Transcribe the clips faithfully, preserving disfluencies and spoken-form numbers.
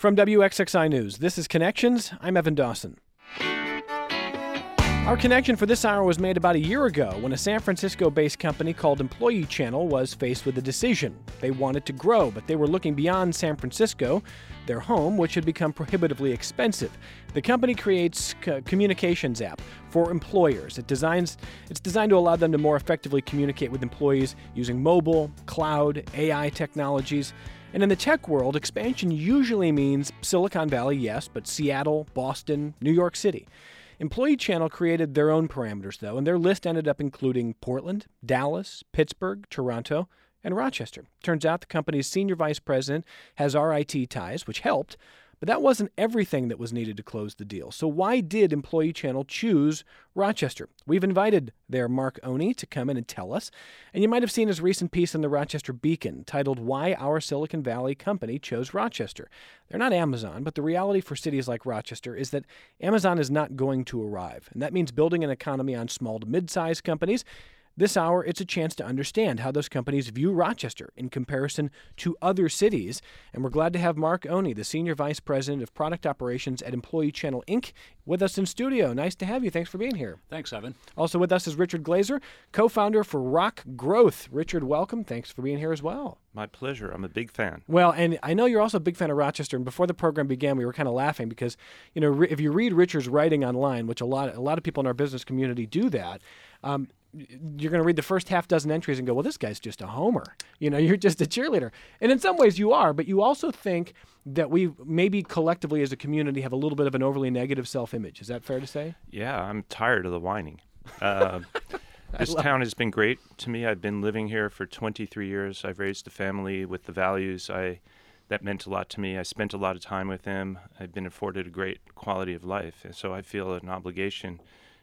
From W X X I News, this is Connections. I'm Evan Dawson. Our connection for this hour was made about a year ago when a San Francisco-based company called Employee Channel was faced with a decision. They wanted to grow, but they were looking beyond San Francisco, their home, which had become prohibitively expensive. The company creates a communications app for employers. It designs, it's designed to allow them to more effectively communicate with employees using mobile, cloud, A I technologies. And in the tech world, expansion usually means Silicon Valley, yes, but Seattle, Boston, New York City. Employee Channel created their own parameters, though, and their list ended up including Portland, Dallas, Pittsburgh, Toronto, and Rochester. Turns out the company's senior vice president has R I T ties, which helped, but that wasn't everything that was needed to close the deal. So why did Employee Channel choose Rochester? We've invited their Mark Oney to come in and tell us, and you might have seen his recent piece in the Rochester Beacon titled Why Our Silicon Valley Company Chose Rochester. They're not Amazon, but the reality for cities like Rochester is that Amazon is not going to arrive, and that means building an economy on small to mid-sized companies. This hour, it's a chance to understand how those companies view Rochester in comparison to other cities. And we're glad to have Mark Oney, the Senior Vice President of Product Operations at Employee Channel, Incorporated, with us in studio. Nice to have you. Thanks for being here. Thanks, Evan. Also with us is Richard Glazer, co-founder for Rock Growth. Richard, welcome. Thanks for being here as well. My pleasure. I'm a big fan. Well, and I know you're also a big fan of Rochester. And before the program began, we were kind of laughing because, you know, if you read Richard's writing online, which a lot, a lot of people in our business community do that, um, you're going to read the first half dozen entries and go, well, this guy's just a homer. You know, you're just a cheerleader. And in some ways you are, but you also think that we maybe collectively as a community have a little bit of an overly negative self-image. Is that fair to say? Yeah, I'm tired of the whining. Uh, this town has been great to me. I've been living here for twenty-three years. I've raised a family with the values I that meant a lot to me. I spent a lot of time with them. I've been afforded a great quality of life. And so I feel an obligation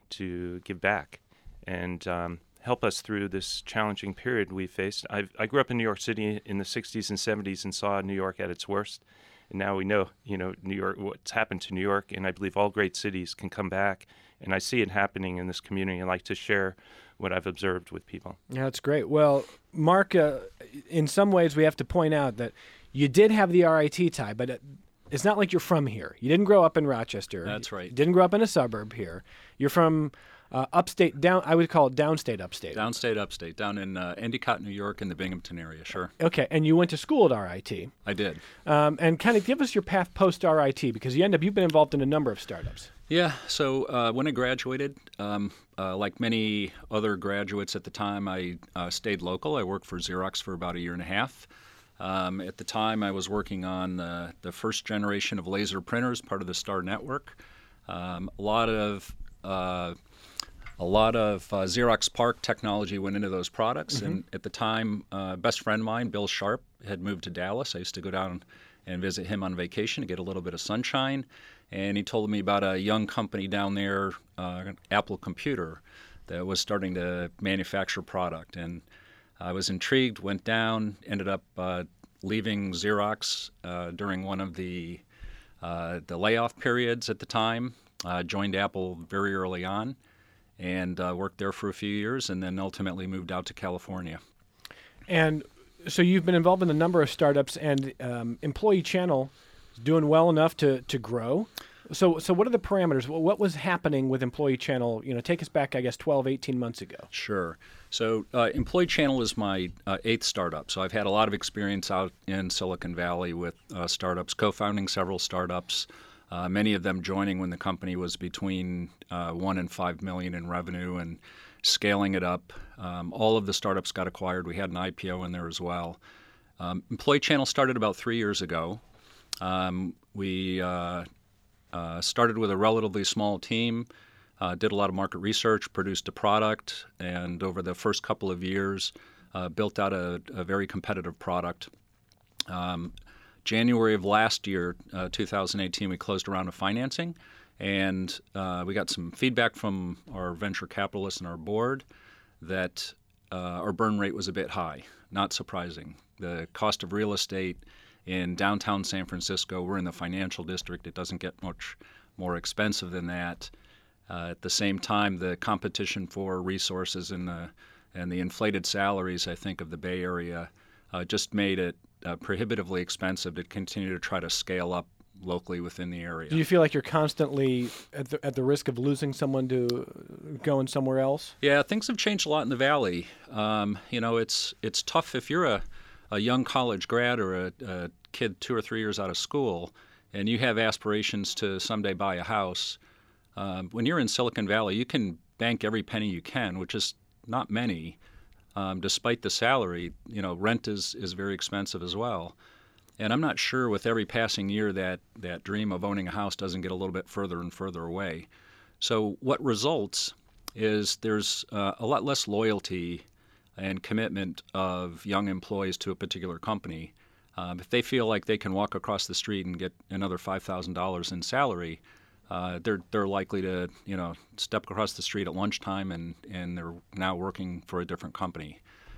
to give back and um, help us through this challenging period we faced. I've, I grew up in New York City in the sixties and seventies and saw New York at its worst. And now we know, you know, New York, what's happened to New York, and I believe all great cities can come back. And I see it happening in this community. I like to share what I've observed with people. Yeah, that's great. Well, Mark, uh, in some ways we have to point out that you did have the R I T tie, but it, it's not like you're from here. You didn't grow up in Rochester. That's right. You didn't grow up in a suburb here. You're from Uh, upstate, down. I would call it downstate, upstate. Downstate, upstate, down in uh, Endicott, New York, in the Binghamton area. Sure. Okay, and you went to school at R I T. I did. Um, and kind of give us your path post R I T, because you end up you've been involved in a number of startups. Yeah. So uh, when I graduated, um, uh, like many other graduates at the time, I uh, stayed local. I worked for Xerox for about a year and a half. Um, at the time, I was working on uh, the first generation of laser printers, part of the Star Network. Um, a lot of uh, A lot of uh, Xerox PARC technology went into those products, mm-hmm. and at the time, uh, a best friend of mine, Bill Sharp, had moved to Dallas. I used to go down and visit him on vacation to get a little bit of sunshine, and he told me about a young company down there, uh, Apple Computer, that was starting to manufacture product, and I was intrigued, went down, ended up uh, leaving Xerox uh, during one of the, uh, the layoff periods at the time, uh, joined Apple very early on, and uh, worked there for a few years, and then ultimately moved out to California. And so you've been involved in a number of startups, and um, Employee Channel is doing well enough to, to grow. So so what are the parameters? What was happening with Employee Channel? You know, take us back, I guess, twelve, eighteen months ago. Sure. So uh, Employee Channel is my uh, eighth startup. So I've had a lot of experience out in Silicon Valley with uh, startups, co-founding several startups, Uh, many of them joining when the company was between uh, one and five million in revenue, and scaling it up. Um, all of the startups got acquired. We had an I P O in there as well. Um, Employee Channel started about three years ago. Um, we uh, uh, started with a relatively small team, uh, did a lot of market research, produced a product, and over the first couple of years, uh, built out a, a very competitive product. Um, January of last year, uh, two thousand eighteen, we closed a round of financing, and uh, we got some feedback from our venture capitalists and our board that uh, our burn rate was a bit high. Not surprising. The cost of real estate in downtown San Francisco, we're in the financial district, it doesn't get much more expensive than that. Uh, at the same time, the competition for resources and the, and the inflated salaries, I think, of the Bay Area uh, just made it Uh, prohibitively expensive to continue to try to scale up locally within the area. Do you feel like you're constantly at the, at the risk of losing someone to going somewhere else? Yeah, things have changed a lot in the Valley. Um, you know, it's it's tough if you're a, a young college grad or a, a kid two or three years out of school and you have aspirations to someday buy a house. Um, when you're in Silicon Valley, you can bank every penny you can, which is not many. Um, despite the salary, you know, rent is, is very expensive as well. And I'm not sure with every passing year that that dream of owning a house doesn't get a little bit further and further away. So what results is there's uh, a lot less loyalty and commitment of young employees to a particular company. Um, if they feel like they can walk across the street and get another five thousand dollars in salary, uh, they're they're likely to you know step across the street at lunchtime and, and they're now working for a different company.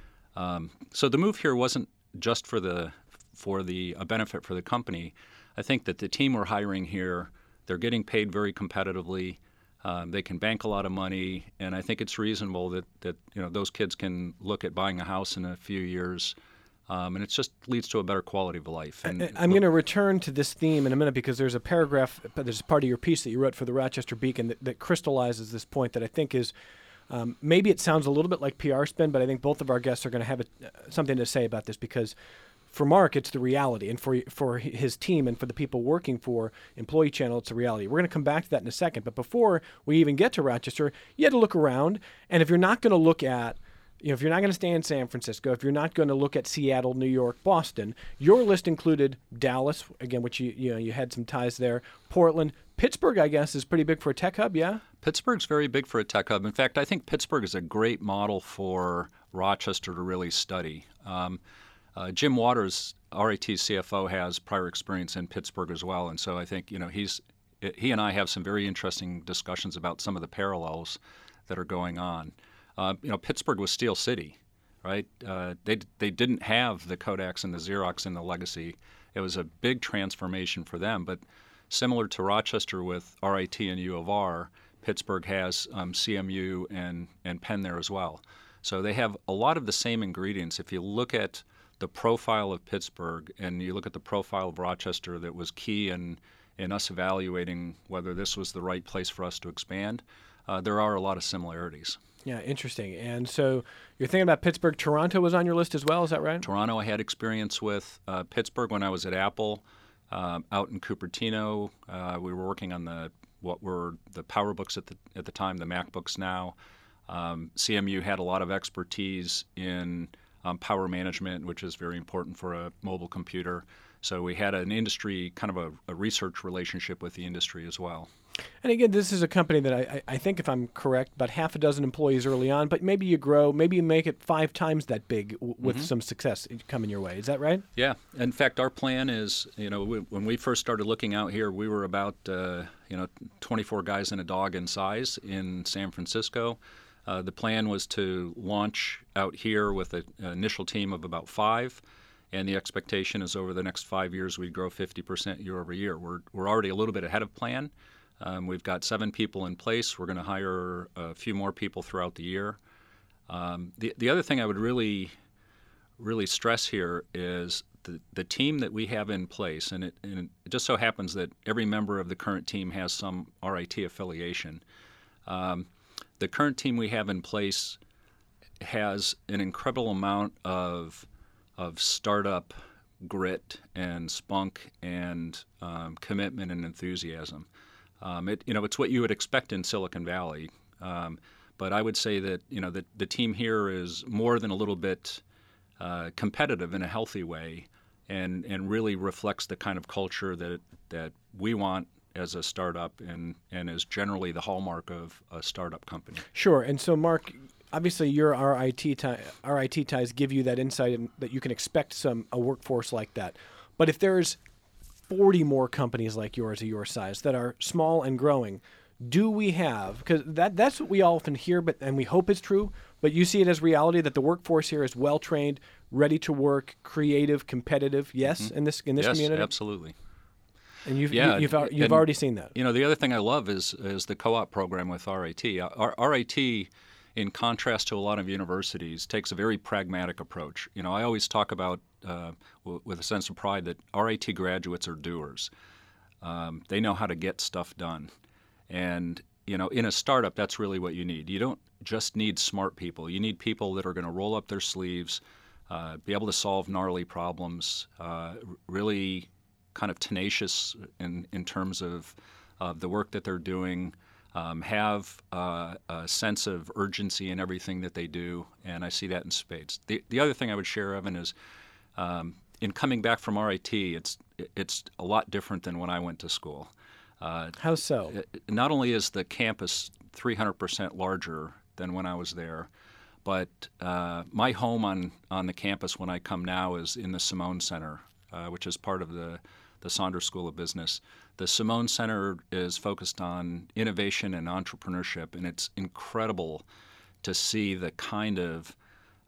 Um, so the move here wasn't just for the for the a benefit for the company. I think that the team we're hiring here, they're getting paid very competitively. Um, they can bank a lot of money, and I think it's reasonable that, that you know those kids can look at buying a house in a few years, um, and it just leads to a better quality of life. And I, I'm going to return to this theme in a minute because there's a paragraph, there's part of your piece that you wrote for the Rochester Beacon that, that crystallizes this point that I think is um, maybe it sounds a little bit like P R spin, but I think both of our guests are going to have a, something to say about this because for Mark, it's the reality, and for for his team and for the people working for Employee Channel, it's the reality. We're going to come back to that in a second, but before we even get to Rochester, you had to look around, and if you're not going to look at, you know, if you're not going to stay in San Francisco, if you're not going to look at Seattle, New York, Boston, your list included Dallas, again, which you you know you had some ties there, Portland, Pittsburgh, I guess, is pretty big for a tech hub, yeah? Pittsburgh's very big for a tech hub. In fact, I think Pittsburgh is a great model for Rochester to really study. Um, Uh, Jim Waters, R I T's C F O, has prior experience in Pittsburgh as well, and so I think you know he's he and I have some very interesting discussions about some of the parallels that are going on. Uh, you know, Pittsburgh was Steel City, right? Uh, they they didn't have the Kodaks and the Xerox and the legacy. It was a big transformation for them, but similar to Rochester with R I T and U of R, Pittsburgh has um, C M U and and Penn there as well. So they have a lot of the same ingredients. If you look at the profile of Pittsburgh and you look at the profile of Rochester that was key in, in us evaluating whether this was the right place for us to expand, uh, there are a lot of similarities. Yeah, interesting. And so you're thinking about Pittsburgh. Toronto was on your list as well, is that right? Toronto, I had experience with. Uh, Pittsburgh, when I was at Apple, uh, out in Cupertino, uh, we were working on the what were the PowerBooks at the at the time, the MacBooks now. Um, C M U had a lot of expertise in Um, power management, which is very important for a mobile computer. So we had an industry, kind of a, a research relationship with the industry as well. And again, this is a company that I, I think, if I'm correct, about half a dozen employees early on, but maybe you grow, maybe you make it five times that big w- with mm-hmm. some success coming your way. Is that right? Yeah. In fact, our plan is, you know, we, when we first started looking out here, we were about, uh, you know, twenty-four guys and a dog in size in San Francisco. Uh, the plan was to launch out here with a, an initial team of about five, and the expectation is over the next five years we'd grow fifty percent year over year. We're we're already a little bit ahead of plan. Um, we've got seven people in place. We're going to hire a few more people throughout the year. Um, the the other thing I would really really stress here is the the team that we have in place, and it, and it just so happens that every member of the current team has some R I T affiliation. Um, The current team we have in place has an incredible amount of of startup grit and spunk and um, commitment and enthusiasm. Um, it, you know, it's what you would expect in Silicon Valley. Um, but I would say that you know the the team here is more than a little bit uh, competitive in a healthy way, and and really reflects the kind of culture that that we want as a startup and, and is generally the hallmark of a startup company. Sure. And so, Mark, obviously your R I T, tie, R I T ties give you that insight in, that you can expect some a workforce like that. But if there's forty more companies like yours of your size that are small and growing, do we have, because that, that's what we often hear but and we hope is true, but you see it as reality that the workforce here is well-trained, ready to work, creative, competitive, yes, mm-hmm. in this in this yes, community? Yes, absolutely. And you've yeah, you've, you've and, already seen that. You know, the other thing I love is is the co-op program with R I T. R- R I T, in contrast to a lot of universities, takes a very pragmatic approach. You know, I always talk about uh, w- with a sense of pride that R I T graduates are doers. Um, they know how to get stuff done. And, you know, in a startup, that's really what you need. You don't just need smart people. You need people that are going to roll up their sleeves, uh, be able to solve gnarly problems, uh, really kind of tenacious in, in terms of uh, the work that they're doing, um, have uh, a sense of urgency in everything that they do, and I see that in spades. The, the other thing I would share, Evan, is um, in coming back from R I T, it's it's a lot different than when I went to school. Uh, How so? Not only is the campus three hundred percent larger than when I was there, but uh, my home on, on the campus when I come now is in the Simone Center, uh, which is part of the, the Saunders School of Business. The Simone Center is focused on innovation and entrepreneurship, and it's incredible to see the kind of,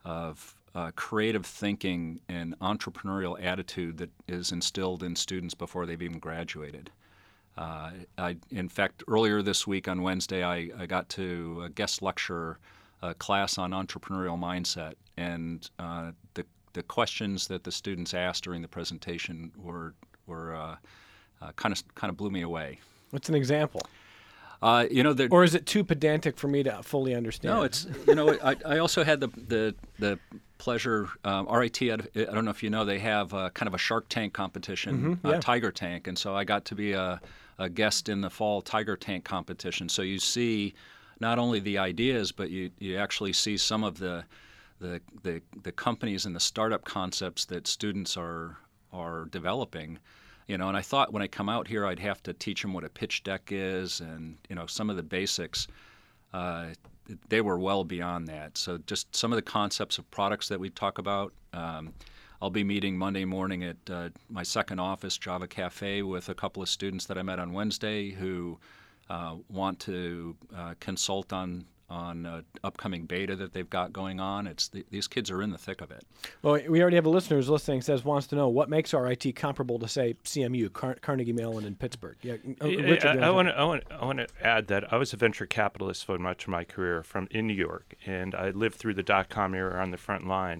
of uh, creative thinking and entrepreneurial attitude that is instilled in students before they've even graduated. Uh, I, in fact, earlier this week on Wednesday, I, I got to uh, guest lecture a class on entrepreneurial mindset, and uh, the the questions that the students asked during the presentation were were uh, uh, kind of kind of blew me away. What's an example? Uh, you know, or is it too pedantic for me to fully understand? No, it's you know, I, I also had the the the pleasure. Um, R I T, I don't know if you know, they have uh, kind of a Shark Tank competition, mm-hmm, yeah. uh, Tiger Tank, and so I got to be a a guest in the fall Tiger Tank competition. So you see not only the ideas, but you, you actually see some of the, the the the companies and the startup concepts that students are are developing. You know, and I thought when I come out here, I'd have to teach them what a pitch deck is and, you know, some of the basics. Uh, they were well beyond that. So just some of the concepts of products that we talk about. Um, I'll be meeting Monday morning at uh, my second office, Java Cafe, with a couple of students that I met on Wednesday who uh, want to uh, consult on on uh, upcoming beta that they've got going on. It's the, these kids are in the thick of it. Well, we already have a listener who's listening, says wants to know what makes R I T comparable to, say, C M U, Car- Carnegie Mellon in Pittsburgh. Yeah, uh, Richard, I, I want to I want I want to add that I was a venture capitalist for much of my career from in New York, and I lived through the dot-com era on the front line.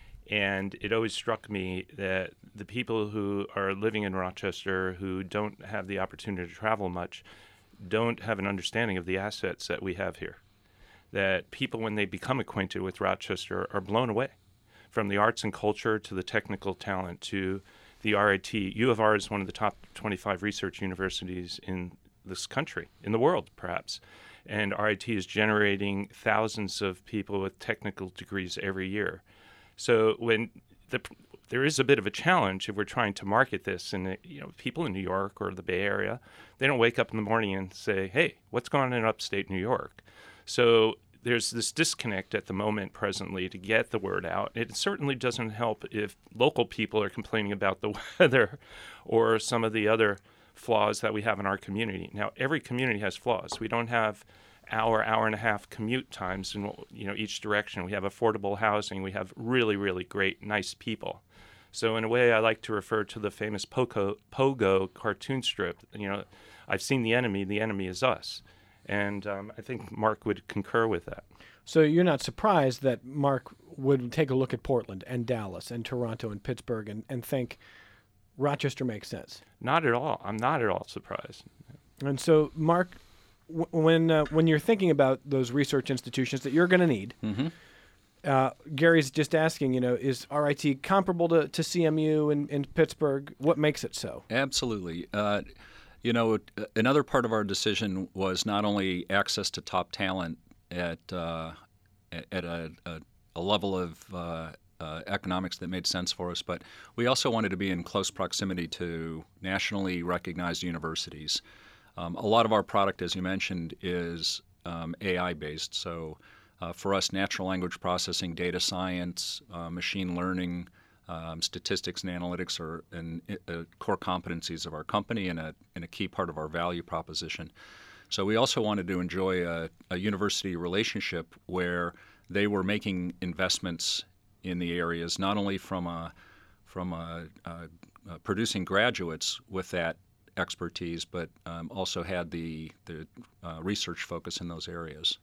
And it always struck me that the people who are living in Rochester who don't have the opportunity to travel much don't have an understanding of the assets that we have here. That people, when they become acquainted with Rochester, are blown away, from the arts and culture to the technical talent to the R I T. U of R is one of the top twenty-five research universities in this country, in the world perhaps. And R I T is generating thousands of people with technical degrees every year. So when the, there is a bit of a challenge if we're trying to market this, and you know, people in New York or the Bay Area, they don't wake up in the morning and say, "Hey, what's going on in upstate New York?" So there's this disconnect at the moment presently to get the word out. It certainly doesn't help if local people are complaining about the weather or some of the other flaws that we have in our community. Now, every community has flaws. We don't have hour, hour and a half commute times in, you know, each direction. We have affordable housing. We have really, really great, nice people. So in a way, I like to refer to the famous Pogo, Pogo cartoon strip. You know, I've seen the enemy. The enemy is us. And um, I think Mark would concur with that. So you're not surprised that Mark would take a look at Portland and Dallas and Toronto and Pittsburgh and, and think Rochester makes sense? Not at all. I'm not at all surprised. And so, Mark, w- when uh, when you're thinking about those research institutions that you're going to need, mm-hmm. uh, Gary's just asking, you know, is R I T comparable to, to C M U in, in Pittsburgh? What makes it so? Absolutely. Uh, You know, another part of our decision was not only access to top talent at uh, at a, a, a level of uh, uh, economics that made sense for us, but we also wanted to be in close proximity to nationally recognized universities. Um, a lot of our product, as you mentioned, is um, A I-based. So uh, for us, natural language processing, data science, uh, machine learning, Um, statistics and analytics are an, uh, core competencies of our company and a, and a key part of our value proposition. So we also wanted to enjoy a, a university relationship where they were making investments in the areas, not only from a, from a, a, a producing graduates with that expertise, but um, also had the, the uh, research focus in those areas.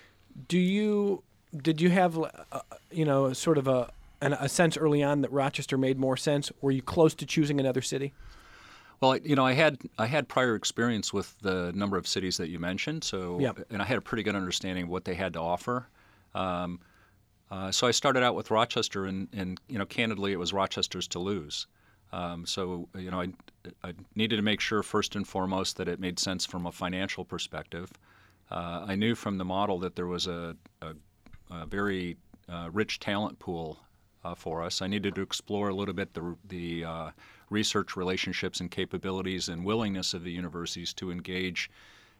Do you did you have uh, you know sort of a And a sense early on that Rochester made more sense? Were you close to choosing another city? Well, you know, I had I had prior experience with the number of cities that you mentioned, so Yep. and I had a pretty good understanding of what they had to offer. Um, uh, so I started out with Rochester, and, and you know, candidly, it was Rochester's to lose. Um, so you know, I, I needed to make sure first and foremost that it made sense from a financial perspective. Uh, I knew from the model that there was a, a, a very uh, rich talent pool uh, for us. I needed to explore a little bit the the uh, research relationships and capabilities and willingness of the universities to engage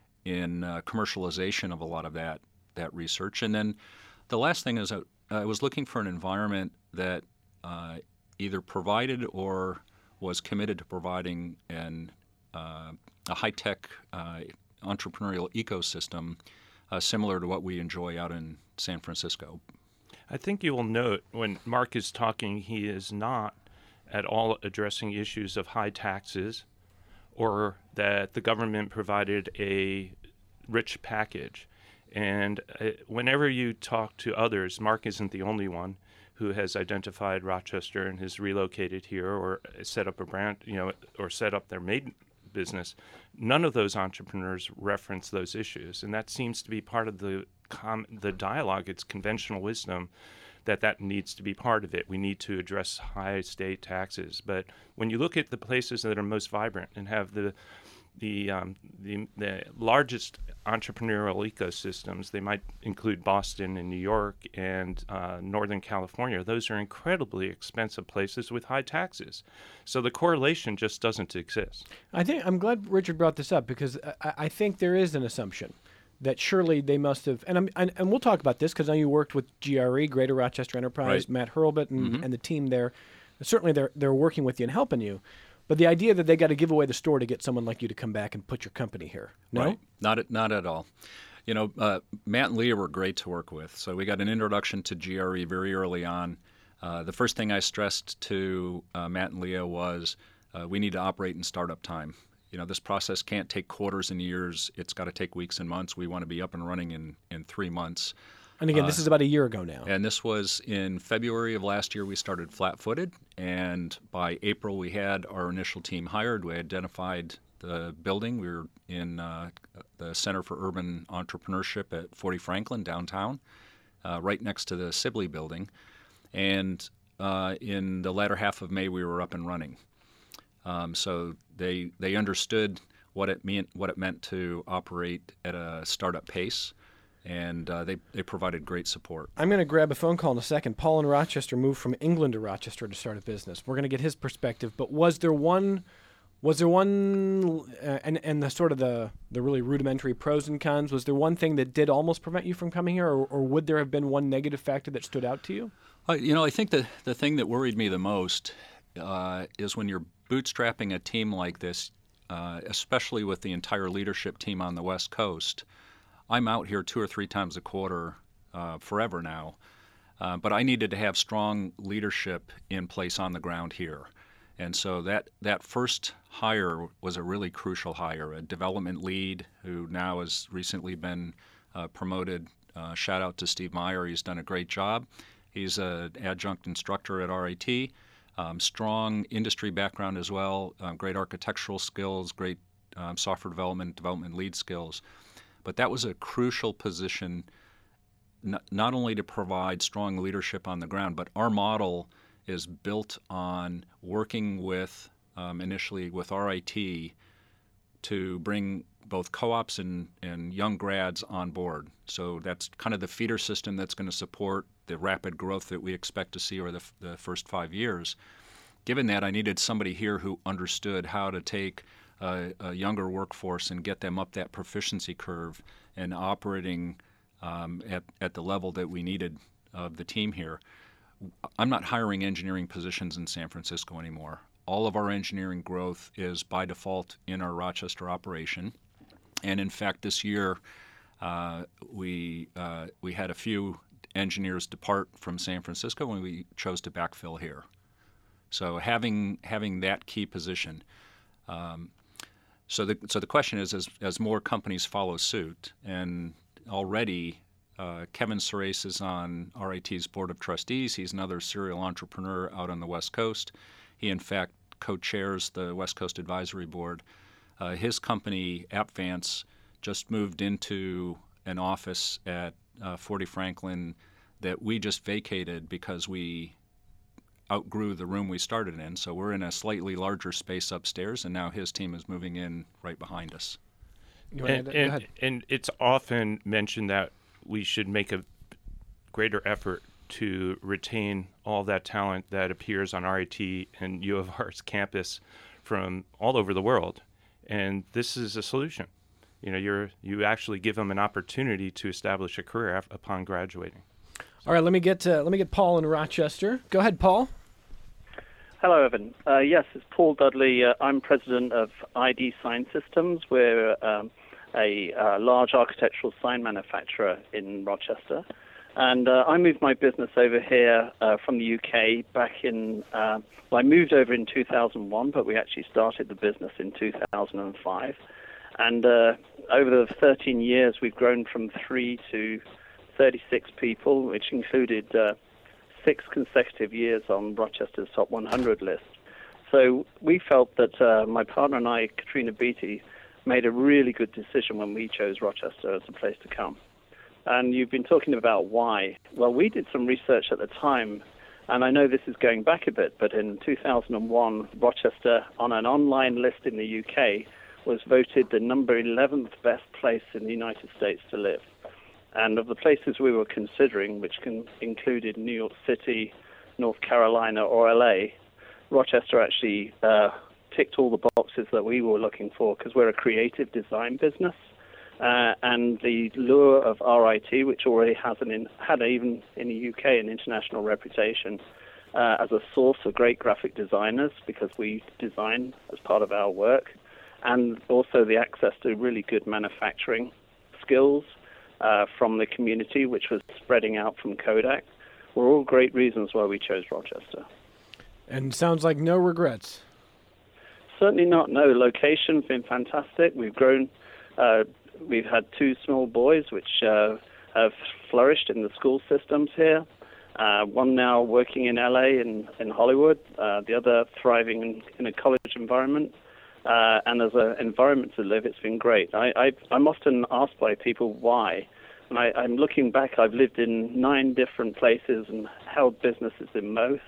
in uh, commercialization of a lot of that that research. And then the last thing is I, I was looking for an environment that uh, either provided or was committed to providing an, uh, a high-tech uh, entrepreneurial ecosystem uh, similar to what we enjoy out in San Francisco. I think you will note when Mark is talking, he is not at all addressing issues of high taxes or that the government provided a rich package. And uh, whenever you talk to others, Mark isn't the only one who has identified Rochester and has relocated here or set up a brand, you know, or set up their maid business. None of those entrepreneurs reference those issues, and that seems to be part of the com- the dialogue. It's conventional wisdom that that needs to be part of it. We need to address high state taxes, but when you look at the places that are most vibrant and have the the um, the, the largest entrepreneurial ecosystems, they might include Boston and New York and uh, Northern California. Those are incredibly expensive places with high taxes. So the correlation just doesn't exist. I think I'm glad Richard brought this up because I, I think there is an assumption that surely they must have, and I'm, and, and we'll talk about this because I know you worked with G R E, Greater Rochester Enterprise, Right. Matt Hurlbut, and, Mm-hmm. and the team there. Certainly, they're they're working with you and helping you. But the idea that they got to give away the store to get someone like you to come back and put your company here, no? Right. Not at, not at all. You know, uh, Matt and Leah were great to work with. So we got an introduction to G R E very early on. Uh, the first thing I stressed to uh, Matt and Leah was uh, we need to operate in startup time. You know, this process can't take quarters and years. It's got to take weeks and months. We want to be up and running in, in three months. And again, this is about a year ago now. And this was in February of last year. We started flat-footed, and by April we had our initial team hired. We identified the building. We were in uh, the Center for Urban Entrepreneurship at forty Franklin downtown, uh, right next to the Sibley building. And uh, in the latter half of May, we were up and running. Um, so they they understood what it meant what it meant to operate at a startup pace. And uh, they, they provided great support. I'm going to grab a phone call in a second. Paul in Rochester moved from England to Rochester to start a business. We're going to get his perspective. But was there one, was there one, uh, and and the sort of the the really rudimentary pros and cons? Was there one thing that did almost prevent you from coming here, or, or would there have been one negative factor that stood out to you? Uh, you know, I think the the thing that worried me the most uh, is when you're bootstrapping a team like this, uh, especially with the entire leadership team on the West Coast. I'm out here two or three times a quarter uh, forever now, uh, but I needed to have strong leadership in place on the ground here. And so that, that first hire was a really crucial hire, a development lead who now has recently been uh, promoted. Uh, shout out to Steve Meyer. He's done a great job. He's an adjunct instructor at R I T, um, strong industry background as well, um, great architectural skills, great um, software development, development lead skills. But that was a crucial position, not, not only to provide strong leadership on the ground, but our model is built on working with, um, initially with R I T, to bring both co-ops and, and young grads on board. So that's kind of the feeder system that's going to support the rapid growth that we expect to see over the, the first five years. Given that, I needed somebody here who understood how to take A, a younger workforce and get them up that proficiency curve and operating um, at, at the level that we needed of the team here. I'm not hiring engineering positions in San Francisco anymore. All of our engineering growth is by default in our Rochester operation. And in fact, this year uh, we, uh, we had a few engineers depart from San Francisco and we chose to backfill here. So having, having that key position, um, So the so the question is, as as more companies follow suit, and already uh, Kevin Surace is on R I T's board of trustees. He's another serial entrepreneur out on the West Coast. He in fact co-chairs the West Coast Advisory Board. Uh, his company, AppVance, just moved into an office at uh, forty Franklin that we just vacated because we outgrew the room we started in. So we're in a slightly larger space upstairs, and now his team is moving in right behind us. And, and, and it's often mentioned that we should make a greater effort to retain all that talent that appears on R I T and U of R's campus from all over the world. And this is a solution. You know, you're you actually give them an opportunity to establish a career af- upon graduating. All right, let me get uh, let me get Paul in Rochester. Go ahead, Paul. Hello, Evan. Uh, yes, it's Paul Dudley. Uh, I'm president of I D Sign Systems. We're um, a uh, large architectural sign manufacturer in Rochester. And uh, I moved my business over here uh, from the U K back in, uh, well, I moved over in two thousand one, but we actually started the business in two thousand five. And uh, over the thirteen years, we've grown from three to thirty-six people, which included uh, six consecutive years on Rochester's top one hundred list. So we felt that uh, my partner and I, Katrina Beatty, made a really good decision when we chose Rochester as a place to come. And you've been talking about why. Well, we did some research at the time, and I know this is going back a bit, but in two thousand one, Rochester, on an online list in the U K, was voted the number eleventh best place in the United States to live. And of the places we were considering, which can, included New York City, North Carolina, or L A, Rochester actually uh, ticked all the boxes that we were looking for because we're a creative design business. Uh, and the lure of R I T, which already has an in, had even in the U K an international reputation uh, as a source of great graphic designers because we design as part of our work, and also the access to really good manufacturing skills uh, from the community, which was spreading out from Kodak, were all great reasons why we chose Rochester. And sounds like no regrets. Certainly not. No, location's been fantastic. We've grown. Uh, we've had two small boys, which uh, have flourished in the school systems here. Uh, one now working in L A and in, in Hollywood. Uh, the other thriving in, in a college environment. Uh, and as an environment to live, it's been great. I, I, I'm often asked by people why. And I, I'm looking back, I've lived in nine different places and held businesses in most,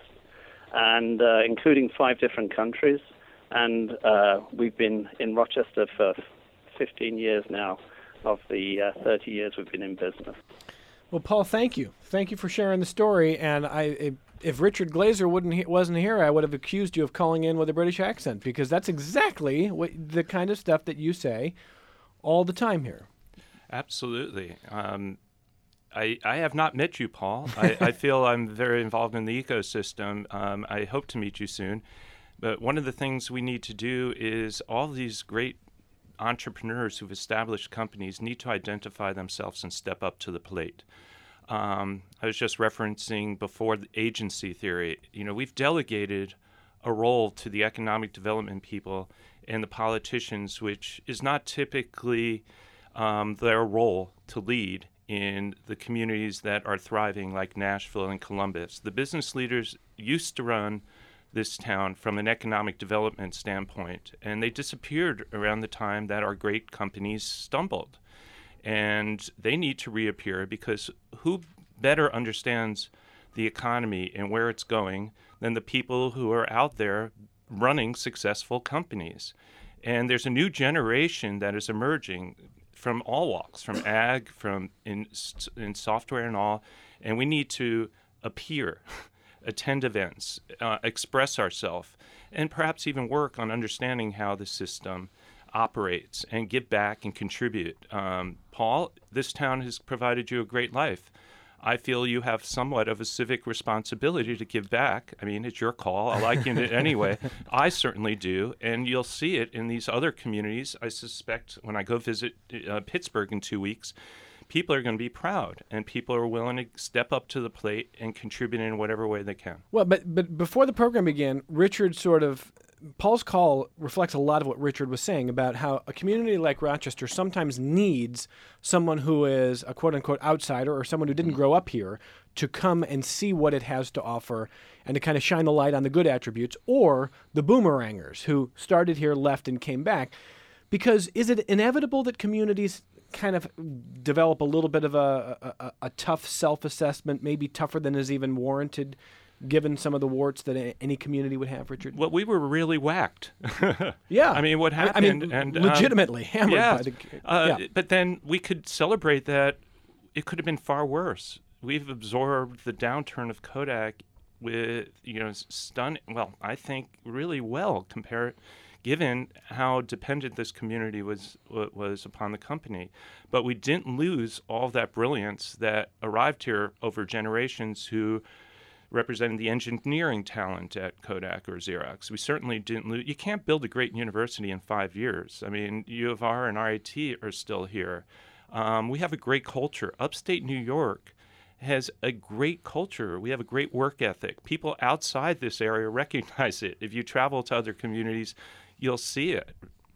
and uh, including five different countries. And uh, we've been in Rochester for fifteen years now, of the uh, thirty years we've been in business. Well, Paul, thank you. Thank you for sharing the story. And I, if Richard Glazer wouldn't he, wasn't here, I would have accused you of calling in with a British accent, because that's exactly what the kind of stuff that you say all the time here. Absolutely. Um, I, I have not met you, Paul. I, I feel I'm very involved in the ecosystem. Um, I hope to meet you soon. But one of the things we need to do is all these great entrepreneurs who've established companies need to identify themselves and step up to the plate. Um, I was just referencing before the agency theory. You know, we've delegated a role to the economic development people and the politicians, which is not typically um, their role to lead in the communities that are thriving, like Nashville and Columbus. The business leaders used to run this town from an economic development standpoint, and they disappeared around the time that our great companies stumbled. And they need to reappear, because who better understands the economy and where it's going than the people who are out there running successful companies? And there's a new generation that is emerging from all walks, from ag, from in, in software and all, and we need to appear, attend events, uh, express ourselves, and perhaps even work on understanding how the system operates and give back and contribute. Um, Paul, this town has provided you a great life. I feel you have somewhat of a civic responsibility to give back. I mean, it's your call. I like it anyway. I certainly do, and you'll see it in these other communities. I suspect when I go visit uh, Pittsburgh in two weeks, people are going to be proud, and people are willing to step up to the plate and contribute in whatever way they can. Well, but but before the program began, Richard sort of Paul's call reflects a lot of what Richard was saying about how a community like Rochester sometimes needs someone who is a quote-unquote outsider or someone who didn't grow up here to come and see what it has to offer and to kind of shine the light on the good attributes, or the boomerangers who started here, left, and came back. Because is it inevitable that communities kind of develop a little bit of a, a, a tough self-assessment, maybe tougher than is even warranted, given some of the warts that a, any community would have, Richard? Well, we were really whacked. Yeah. I mean, what happened? I mean, and, legitimately um, hammered yeah, by the... uh, yeah. But then we could celebrate that it could have been far worse. We've absorbed the downturn of Kodak with, you know, stunning, well, I think really well compared, given how dependent this community was was upon the company. But we didn't lose all of that brilliance that arrived here over generations who represented the engineering talent at Kodak or Xerox. We certainly didn't lose. You can't build a great university in five years. I mean, U of R and R I T are still here. Um, we have a great culture. Upstate New York has a great culture. We have a great work ethic. People outside this area recognize it. If you travel to other communities, you'll see it.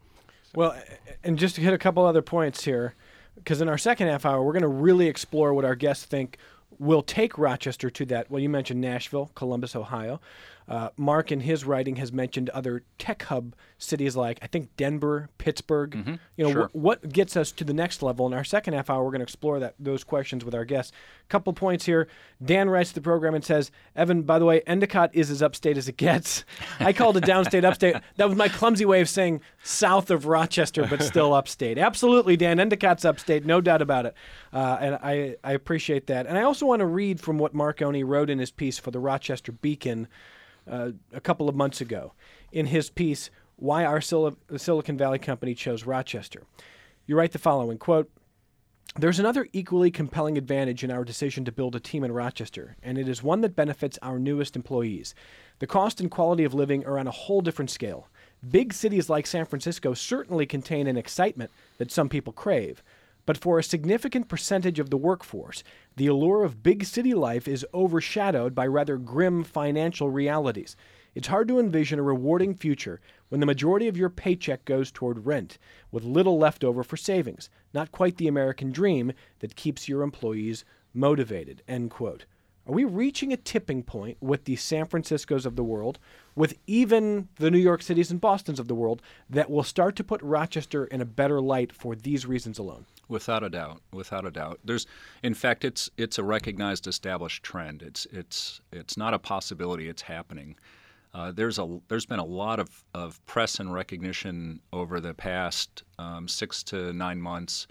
Well, and just to hit a couple other points here, because in our second half hour, we're going to really explore what our guests think will take Rochester to that. Well, you mentioned Nashville, Columbus, Ohio. Uh, Mark, in his writing, has mentioned other tech hub cities like, I think, Denver, Pittsburgh. Mm-hmm. You know, Sure. wh- what gets us to the next level? In our second half hour, we're going to explore that those questions with our guests. Couple points here. Dan writes to the program and says, Evan, by the way, Endicott is as upstate as it gets. I called it downstate, upstate. That was my clumsy way of saying south of Rochester, but still upstate. Absolutely, Dan. Endicott's upstate, no doubt about it. Uh, and I, I appreciate that. And I also want to read from what Marconi wrote in his piece for the Rochester Beacon Uh, a couple of months ago, in his piece, Why Our Sil- Silicon Valley Company Chose Rochester. You write the following, quote, "There's another equally compelling advantage in our decision to build a team in Rochester, and it is one that benefits our newest employees. The cost and quality of living are on a whole different scale. Big cities like San Francisco certainly contain an excitement that some people crave. But for a significant percentage of the workforce, the allure of big city life is overshadowed by rather grim financial realities. It's hard to envision a rewarding future when the majority of your paycheck goes toward rent, with little left over for savings. Not quite the American dream that keeps your employees motivated," end quote. Are we reaching a tipping point with the San Franciscos of the world, with even the New York Cities and Bostons of the world, that will start to put Rochester in a better light for these reasons alone? Without a doubt, without a doubt. There's, in fact, it's it's a recognized, established trend. It's it's it's not a possibility. It's happening. Uh, there's a there's been a lot of, of press and recognition over the past um, six to nine months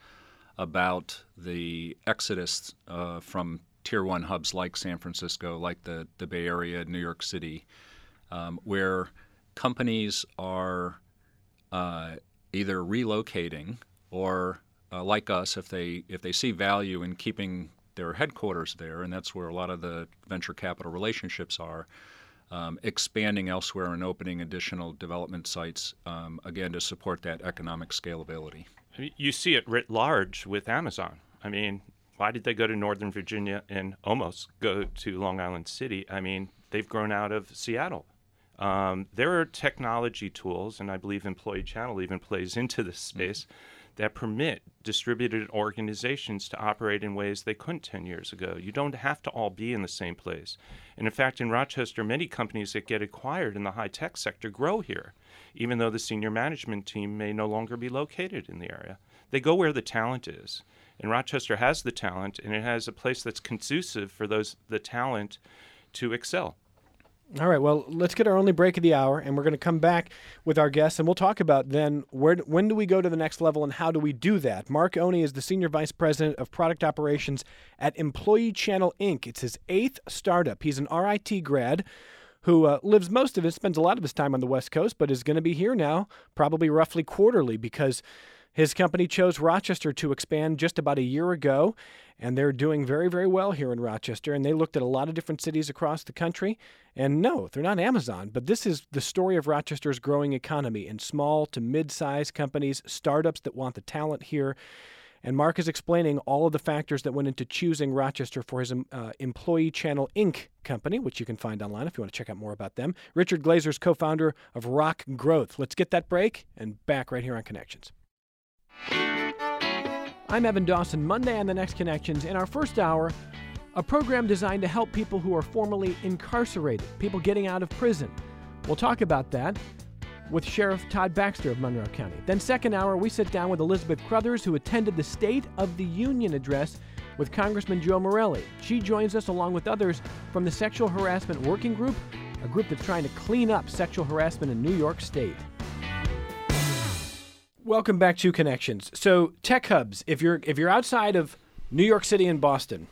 about the exodus uh, from tier one hubs like San Francisco, like the the Bay Area, New York City, um, where companies are uh, either relocating or Uh, like us, if they if they see value in keeping their headquarters there, and that's where a lot of the venture capital relationships are, um, expanding elsewhere and opening additional development sites, um, again, to support that economic scalability. You see it writ large with Amazon. I mean, why did they go to Northern Virginia and almost go to Long Island City? I mean, they've grown out of Seattle. Um, there are technology tools, and I believe Employee Channel even plays into this space, mm-hmm. that permit distributed organizations to operate in ways they couldn't ten years ago. You don't have to all be in the same place. And in fact, in Rochester, many companies that get acquired in the high-tech sector grow here, even though the senior management team may no longer be located in the area. They go where the talent is. And Rochester has the talent, and it has a place that's conducive for those the talent to excel. All right, well, let's get our only break of the hour, and we're going to come back with our guests, and we'll talk about then where, when do we go to the next level and how do we do that. Mark Oney is the Senior Vice President of Product Operations at Employee Channel, Incorporated. It's his eighth startup. He's an R I T grad who uh, lives most of it, spends a lot of his time on the West Coast, but is going to be here now probably roughly quarterly because his company chose Rochester to expand just about a year ago, and they're doing very, very well here in Rochester. And they looked at a lot of different cities across the country. And no, they're not Amazon, but this is the story of Rochester's growing economy and small to mid-sized companies, startups that want the talent here. And Mark is explaining all of the factors that went into choosing Rochester for his uh, Employee Channel Incorporated company, which you can find online if you want to check out more about them. Richard Glazer is co-founder of Rock Growth. Let's get that break and back right here on Connections. I'm Evan Dawson. Monday on the Next Connections. In our first hour, a program designed to help people who are formerly incarcerated, people getting out of prison. We'll talk about that with Sheriff Todd Baxter of Monroe County. Then second hour, we sit down with Elizabeth Crothers, who attended the State of the Union address with Congressman Joe Morelle. She joins us along with others from the Sexual Harassment Working Group, a group that's trying to clean up sexual harassment in New York State. Welcome back to Connections. So tech hubs, if you're if you're outside of New York City and Boston,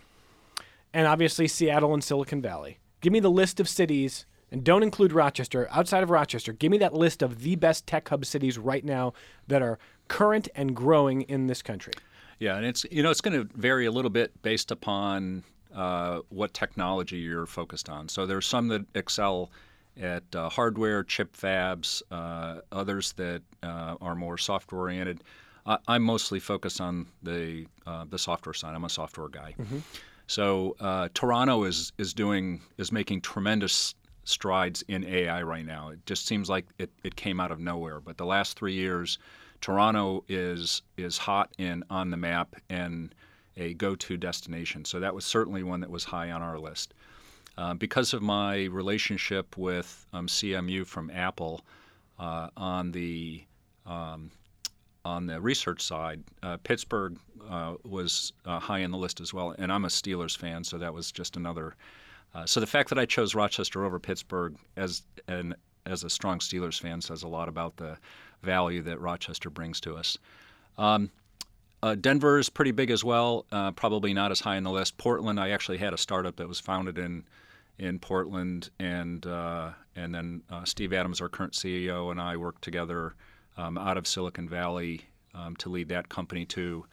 and obviously Seattle and Silicon Valley, give me the list of cities, and don't include Rochester. Outside of Rochester, give me that list of the best tech hub cities right now that are current and growing in this country. Yeah, and it's you know it's going to vary a little bit based upon uh, what technology you're focused on. So there's some that excel at uh, hardware, chip fabs, uh, others that uh, are more software oriented. Uh, I'm mostly focused on the uh, the software side. I'm a software guy. Mm-hmm. So uh, Toronto is is doing is making tremendous strides in A I right now. It just seems like it, it came out of nowhere. But the last three years, Toronto is is hot and on the map and a go-to destination. So that was certainly one that was high on our list. Uh, because of my relationship with um, C M U from Apple uh, on the um, on the research side, uh, Pittsburgh uh, was uh, high on the list as well. And I'm a Steelers fan, so that was just another. Uh, so the fact that I chose Rochester over Pittsburgh as an as a strong Steelers fan says a lot about the value that Rochester brings to us. Um, uh, Denver is pretty big as well, uh, probably not as high on the list. Portland, I actually had a startup that was founded in in Portland, and uh, and then uh, Steve Adams, our current C E O, and I worked together um, out of Silicon Valley um, to lead that company to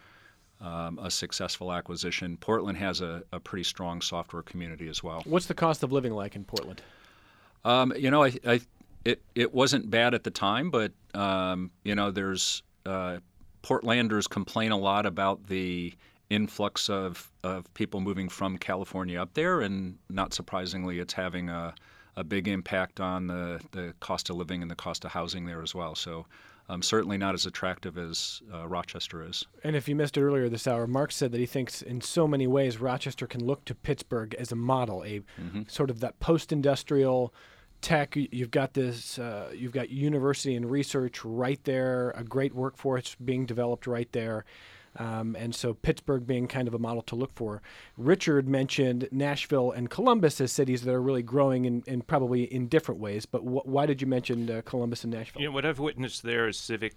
um, a successful acquisition. Portland has a, a pretty strong software community as well. What's the cost of living like in Portland? Um, you know, I, I it it wasn't bad at the time, but um, you know, there's uh, Portlanders complain a lot about the influx of, of people moving from California up there, and not surprisingly, it's having a, a big impact on the, the cost of living and the cost of housing there as well. So um, certainly not as attractive as uh, Rochester is. And if you missed it earlier this hour, Mark said that he thinks in so many ways Rochester can look to Pittsburgh as a model, a mm-hmm. sort of that post-industrial tech. You've got this, uh, you've got university and research right there, a great workforce being developed right there. Um, and so Pittsburgh being kind of a model to look for. Richard mentioned Nashville and Columbus as cities that are really growing in, in probably in different ways. But wh- why did you mention uh, Columbus and Nashville? You know, what I've witnessed there is civic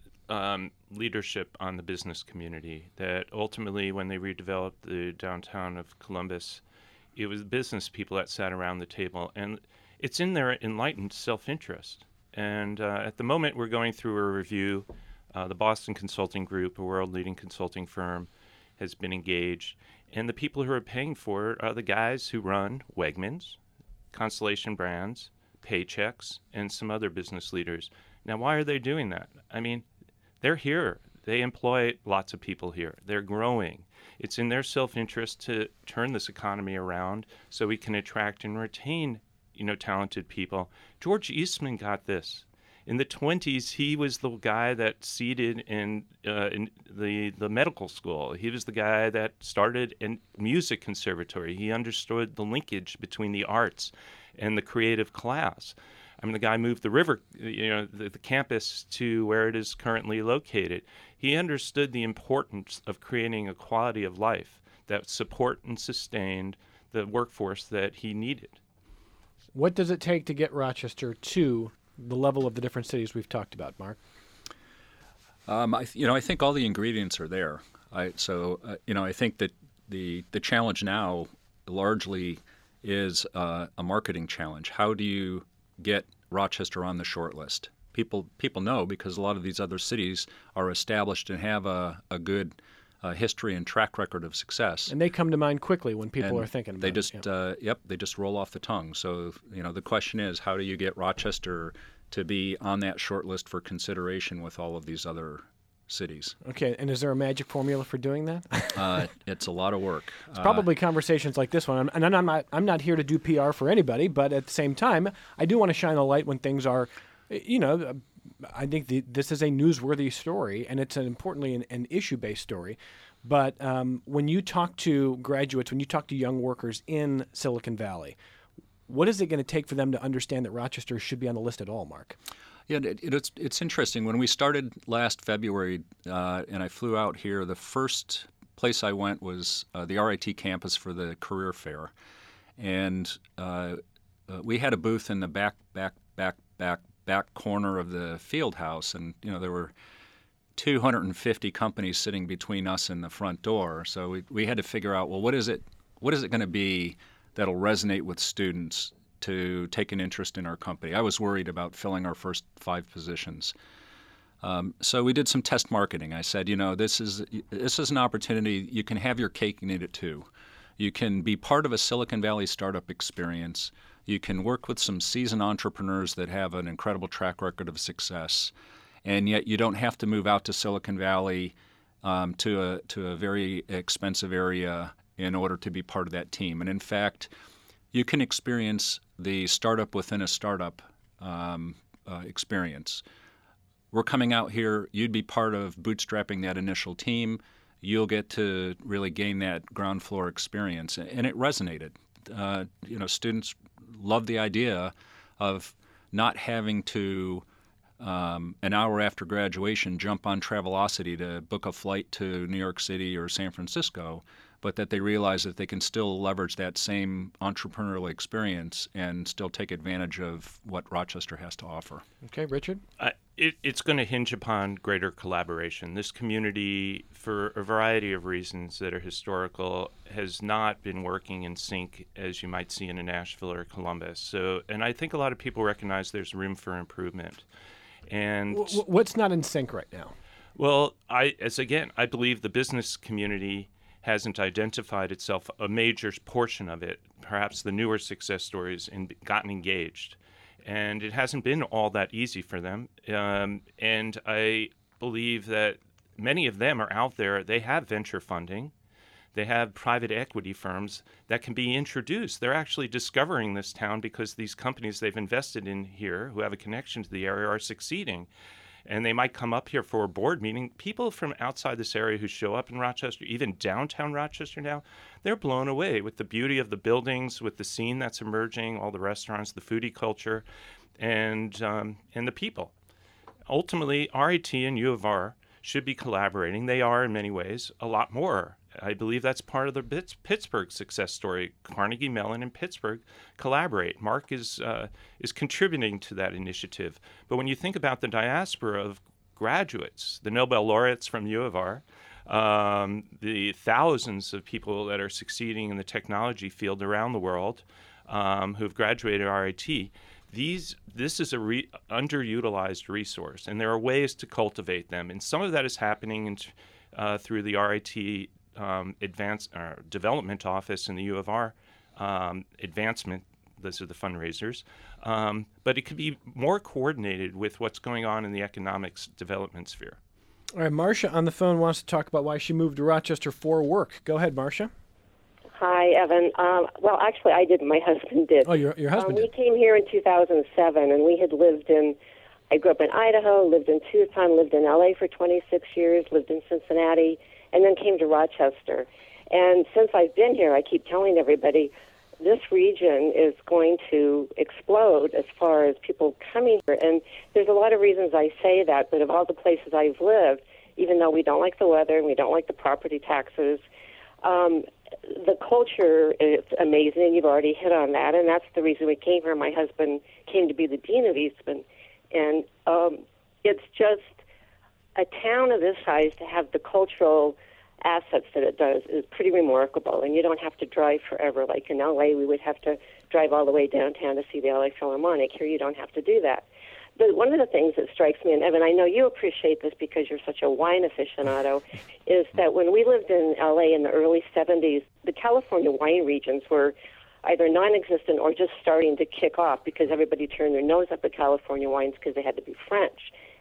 um, leadership on the business community. That ultimately, when they redeveloped the downtown of Columbus, it was business people that sat around the table. And it's in their enlightened self-interest. And uh, at the moment, we're going through a review. Uh, the Boston Consulting Group, a world-leading consulting firm, has been engaged. And the people who are paying for it are the guys who run Wegmans, Constellation Brands, Paychex, and some other business leaders. Now, why are they doing that? I mean, they're here. They employ lots of people here. They're growing. It's in their self-interest to turn this economy around so we can attract and retain, you know, talented people. George Eastman got this. In the twenties, he was the guy that seeded in, uh, in the, the medical school. He was the guy that started a music conservatory. He understood the linkage between the arts and the creative class. I mean, the guy moved the river, you know, the, the campus to where it is currently located. He understood the importance of creating a quality of life that support and sustained the workforce that he needed. What does it take to get Rochester to the level of the different cities we've talked about, Mark? Um, I, you know, I think all the ingredients are there. I, so, uh, you know, I think that the the challenge now largely is uh, a marketing challenge. How do you get Rochester on the short list? People people know because a lot of these other cities are established and have a, a good uh, history and track record of success. And they come to mind quickly when people and are thinking about they just, it. Yeah. Uh, yep, they just roll off the tongue. So, you know, the question is, how do you get Rochester to be on that short list for consideration with all of these other cities. Okay, and is there a magic formula for doing that? uh, it's a lot of work. It's probably uh, conversations like this one, and I'm not I'm not here to do P R for anybody, but at the same time, I do want to shine a light when things are, you know, I think the, this is a newsworthy story, and it's an importantly an, an issue-based story. But um, when you talk to graduates, when you talk to young workers in Silicon Valley, what is it going to take for them to understand that Rochester should be on the list at all, Mark? Yeah, it, it's it's interesting. When we started last February, uh, and I flew out here, the first place I went was uh, the R I T campus for the career fair, and uh, uh, we had a booth in the back, back, back, back, back corner of the field house, and you know there were two hundred fifty companies sitting between us and the front door. So we we had to figure out, well, what is it? What is it going to be that'll resonate with students to take an interest in our company? I was worried about filling our first five positions. Um, so we did some test marketing. I said, you know, this is this is an opportunity. You can have your cake and eat it too. You can be part of a Silicon Valley startup experience. You can work with some seasoned entrepreneurs that have an incredible track record of success, and yet you don't have to move out to Silicon Valley um, to a to a very expensive area in order to be part of that team. And in fact, you can experience the startup within a startup um, uh, experience. We're coming out here, you'd be part of bootstrapping that initial team. You'll get to really gain that ground floor experience. And it resonated. Uh, you know, students love the idea of not having to, um, an hour after graduation, jump on Travelocity to book a flight to New York City or San Francisco, but that they realize that they can still leverage that same entrepreneurial experience and still take advantage of what Rochester has to offer. Okay, Richard? Uh, it, it's going to hinge upon greater collaboration. This community, for a variety of reasons that are historical, has not been working in sync as you might see in a Nashville or Columbus. So, and I think a lot of people recognize there's room for improvement. And w- what's not in sync right now? Well, I, as again, I believe the business community hasn't identified itself, a major portion of it, perhaps the newer success stories, and gotten engaged. And it hasn't been all that easy for them. Um, and I believe that many of them are out there. They have venture funding. They have private equity firms that can be introduced. They're actually discovering this town because these companies they've invested in here who have a connection to the area are succeeding. And they might come up here for a board meeting. People from outside this area who show up in Rochester, even downtown Rochester now, they're blown away with the beauty of the buildings, with the scene that's emerging, all the restaurants, the foodie culture, and um, and the people. Ultimately, R I T and U of R should be collaborating. They are, in many ways, a lot more. I believe that's part of the Pittsburgh success story. Carnegie Mellon and Pittsburgh collaborate. Mark is uh, is contributing to that initiative. But when you think about the diaspora of graduates, the Nobel laureates from U of R, um, the thousands of people that are succeeding in the technology field around the world um, who have graduated R I T, these this is a re- underutilized resource, and there are ways to cultivate them. And some of that is happening in, uh, through the R I T Um, advance uh, development office in the U of R um, advancement. Those are the fundraisers, um, but it could be more coordinated with what's going on in the economics development sphere. All right, Marcia on the phone wants to talk about why she moved to Rochester for work. Go ahead, Marcia. Hi, Evan. Um, well, actually, I didn't. My husband did. Oh, your your husband um, did. We came here in two thousand seven, and we had lived in. I grew up in Idaho, lived in Tucson, lived in L A for twenty-six years, lived in Cincinnati, and then came to Rochester. And since I've been here, I keep telling everybody, this region is going to explode as far as people coming here. And there's a lot of reasons I say that, but of all the places I've lived, even though we don't like the weather and we don't like the property taxes, um, the culture is amazing, and you've already hit on that, and that's the reason we came here. My husband came to be the dean of Eastman, and um, it's just a town of this size to have the cultural assets that it does is pretty remarkable, and you don't have to drive forever. Like in L A, we would have to drive all the way downtown to see the L A Philharmonic. Here, you don't have to do that. But one of the things that strikes me, and Evan, I know you appreciate this because you're such a wine aficionado, is that when we lived in L A in the early seventies, the California wine regions were either non-existent or just starting to kick off because everybody turned their nose up at California wines because they had to be French.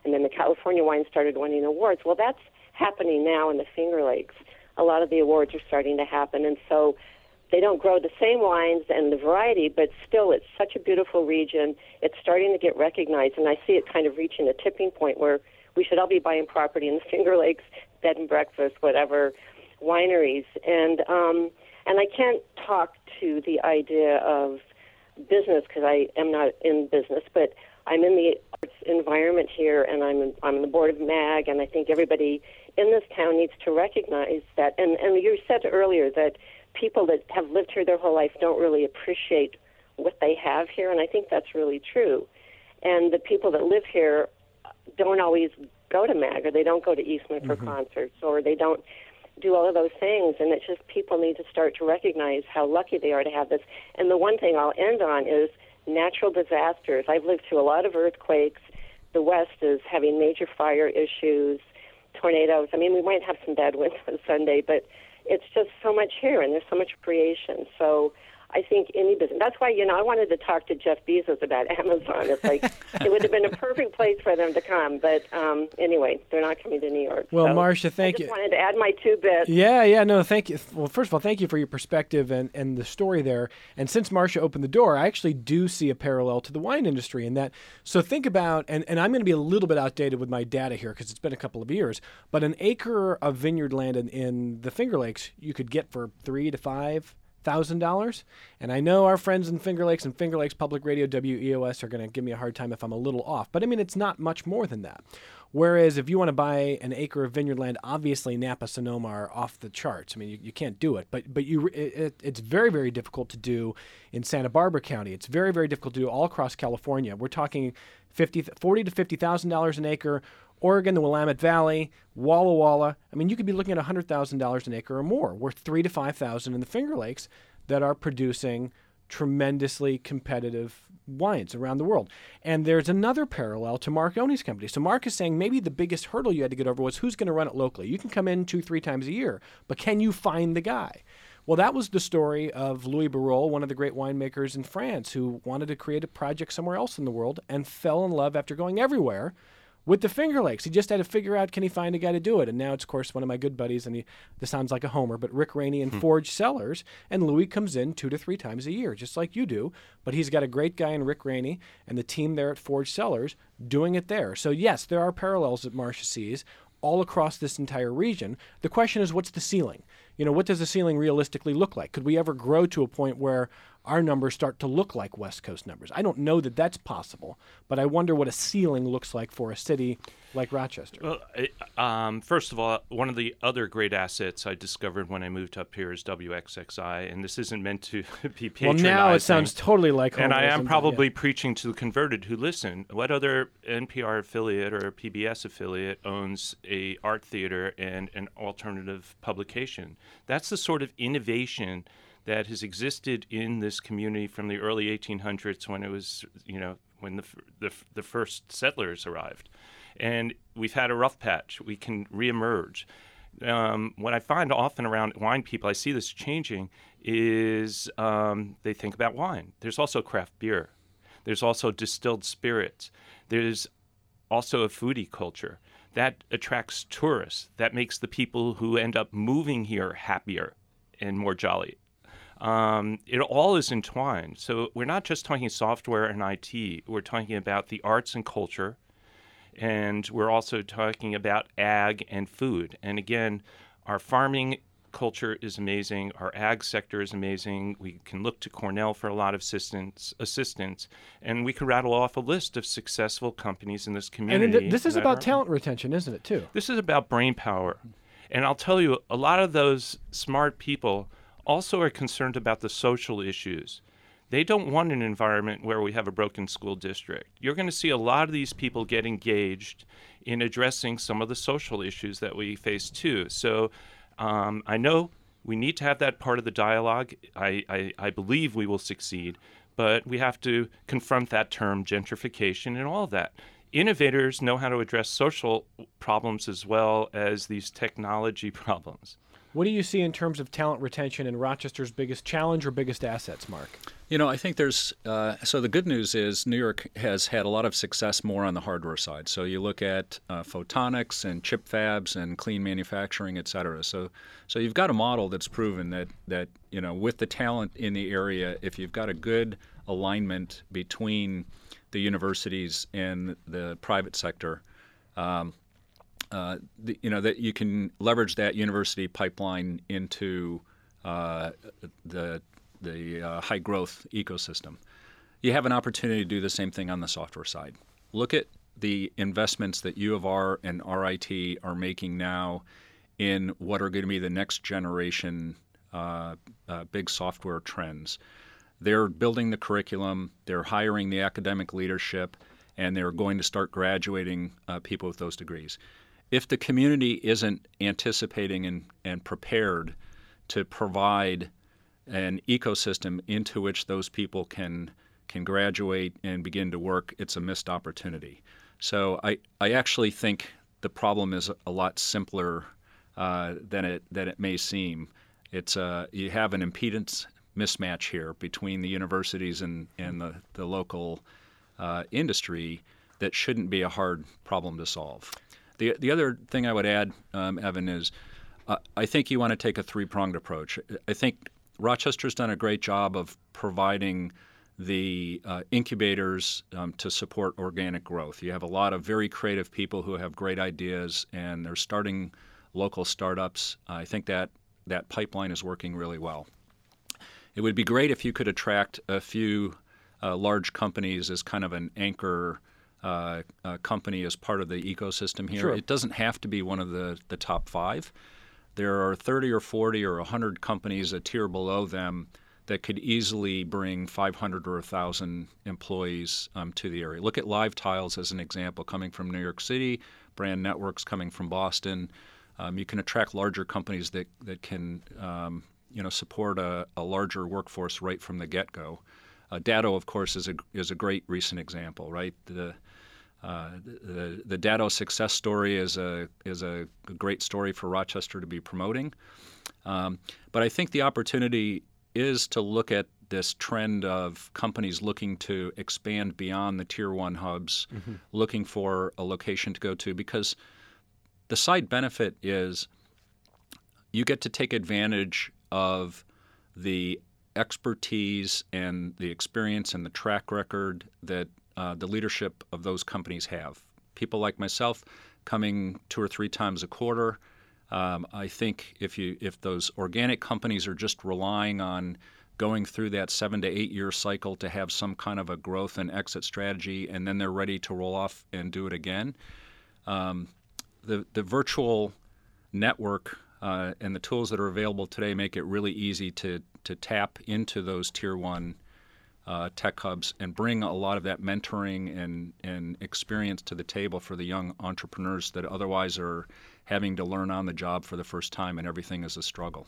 and then the California wine started winning awards. Well, that's happening now in the Finger Lakes. A lot of the awards are starting to happen, and so they don't grow the same wines and the variety, but still it's such a beautiful region. It's starting to get recognized, and I see it kind of reaching a tipping point where we should all be buying property in the Finger Lakes, bed and breakfast, whatever, wineries. And um, and I can't talk to the idea of business because I am not in business, but I'm in the arts environment here, and I'm I'm on the board of MAG, and I think everybody in this town needs to recognize that. And, and you said earlier that people that have lived here their whole life don't really appreciate what they have here, and I think that's really true. And the people that live here don't always go to MAG, or they don't go to Eastman for mm-hmm. concerts, or they don't do all of those things, and it's just people need to start to recognize how lucky they are to have this. And the one thing I'll end on is natural disasters. I've lived through a lot of earthquakes. The West is having major fire issues, tornadoes. I mean, we might have some bad winds on Sunday, but it's just so much here, and there's so much creation. So I think any business. That's why, you know, I wanted to talk to Jeff Bezos about Amazon. It's like it would have been a perfect place for them to come. But um, anyway, they're not coming to New York. Well, so Marcia, thank I just you. wanted to add my two bits. Yeah, yeah, no, thank you. Well, first of all, thank you for your perspective and, and the story there. And since Marcia opened the door, I actually do see a parallel to the wine industry in that. So think about, and, and I'm going to be a little bit outdated with my data here because it's been a couple of years, but an acre of vineyard land in, in the Finger Lakes you could get for three to five thousand dollars. And I know our friends in Finger Lakes and Finger Lakes Public Radio, W E O S, are going to give me a hard time if I'm a little off. But I mean, it's not much more than that. Whereas if you want to buy an acre of vineyard land, obviously Napa, Sonoma are off the charts. I mean, you, you can't do it. But but you it, it, it's very, very difficult to do in Santa Barbara County. It's very, very difficult to do all across California. We're talking fifty, forty to fifty thousand dollars an acre. Oregon, the Willamette Valley, Walla Walla. I mean, you could be looking at one hundred thousand dollars an acre or more. We're three to five thousand in the Finger Lakes that are producing tremendously competitive wines around the world. And there's another parallel to Mark Oney's company. So Mark is saying maybe the biggest hurdle you had to get over was who's going to run it locally. You can come in two, three times a year, but can you find the guy? Well, that was the story of Louis Barrault, one of the great winemakers in France, who wanted to create a project somewhere else in the world and fell in love after going everywhere with the Finger Lakes. He just had to figure out, can he find a guy to do it? And now it's, of course, one of my good buddies, and he, this sounds like a homer, but Rick Rainey and hmm. Forge Cellars, and Louis comes in two to three times a year, just like you do. But he's got a great guy in Rick Rainey and the team there at Forge Cellars doing it there. So, yes, there are parallels that Marcia sees all across this entire region. The question is, what's the ceiling? You know, what does the ceiling realistically look like? Could we ever grow to a point where our numbers start to look like West Coast numbers? I don't know that that's possible, but I wonder what a ceiling looks like for a city like Rochester. Well, it, um, first of all, one of the other great assets I discovered when I moved up here is W X X I, and this isn't meant to be patronizing. Well, now it sounds totally like homerism. And I am probably yeah. preaching to the converted who listen. What other N P R affiliate or P B S affiliate owns a art theater and an alternative publication? That's the sort of innovation that has existed in this community from the early eighteen hundreds when it was, you know, when the the, the first settlers arrived. And we've had a rough patch. We can reemerge. Um, what I find often around wine people, I see this changing, is um, they think about wine. There's also craft beer. There's also distilled spirits. There's also a foodie culture. That attracts tourists. That makes the people who end up moving here happier and more jolly. Um, it all is entwined. So we're not just talking software and I T. We're talking about the arts and culture, and we're also talking about ag and food. And again, our farming culture is amazing. Our ag sector is amazing. We can look to Cornell for a lot of assistance, assistance and we can rattle off a list of successful companies in this community. And this is about talent retention, isn't it, too? This is about brain power. And I'll tell you, a lot of those smart people also are concerned about the social issues. They don't want an environment where we have a broken school district. You're going to see a lot of these people get engaged in addressing some of the social issues that we face too. So um, I know we need to have that part of the dialogue. I, I, I believe we will succeed, but we have to confront that term gentrification and all of that. Innovators know how to address social problems as well as these technology problems. What do you see in terms of talent retention and Rochester's biggest challenge or biggest assets, Mark? You know, I think there's uh, so the good news is New York has had a lot of success more on the hardware side. So you look at uh, photonics and chip fabs and clean manufacturing, et cetera. So, so you've got a model that's proven that that you know with the talent in the area, if you've got a good alignment between the universities and the private sector, um, uh, the, you know that you can leverage that university pipeline into uh, the the uh, high growth ecosystem. You have an opportunity to do the same thing on the software side. Look at the investments that U of R and R I T are making now in what are going to be the next generation uh, uh, big software trends. They're building the curriculum, they're hiring the academic leadership, and they're going to start graduating uh, people with those degrees. If the community isn't anticipating and, and prepared to provide an ecosystem into which those people can can graduate and begin to work, it's a missed opportunity. So I, I actually think the problem is a lot simpler uh, than it than it may seem. It's uh, you have an impedance mismatch here between the universities and, and the, the local uh, industry that shouldn't be a hard problem to solve. The the other thing I would add, um, Evan, is uh, I think you want to take a three-pronged approach. I think Rochester's done a great job of providing the uh, incubators um, to support organic growth. You have a lot of very creative people who have great ideas, and they're starting local startups. Uh, I think that that pipeline is working really well. It would be great if you could attract a few uh, large companies as kind of an anchor uh, uh, company as part of the ecosystem here. Sure. It doesn't have to be one of the, the top five. There are thirty or forty or one hundred companies a tier below them that could easily bring five hundred or one thousand employees um, to the area. Look at Live Tiles as an example, coming from New York City, Brand Networks coming from Boston. Um, you can attract larger companies that, that can um, you know, support a, a larger workforce right from the get-go. Uh, Datto, of course, is a, is a great recent example, right? The, Uh, the the Datto success story is a is a great story for Rochester to be promoting, um, but I think the opportunity is to look at this trend of companies looking to expand beyond the tier one hubs, mm-hmm. looking for a location to go to, because the side benefit is you get to take advantage of the expertise and the experience and the track record that Uh, the leadership of those companies have. People like myself coming two or three times a quarter. Um, I think if you if those organic companies are just relying on going through that seven to eight year cycle to have some kind of a growth and exit strategy, and then they're ready to roll off and do it again, um, the the virtual network uh, and the tools that are available today make it really easy to to tap into those tier one Uh, tech hubs and bring a lot of that mentoring and, and experience to the table for the young entrepreneurs that otherwise are having to learn on the job for the first time, and everything is a struggle.